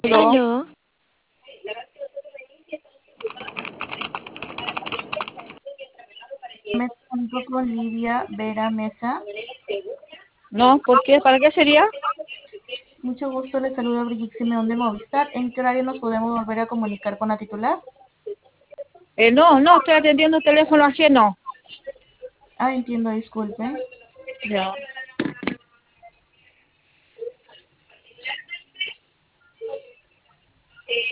Aló. Aló, Me comunico con Livia Vera Mesa. No, ¿por qué? ¿Para qué sería? Mucho gusto, les saluda Brigitte Simeón de Movistar. ¿En qué horario nos podemos volver a comunicar con la titular? No, estoy atendiendo un teléfono ajeno. Ah, entiendo, disculpe. Ya.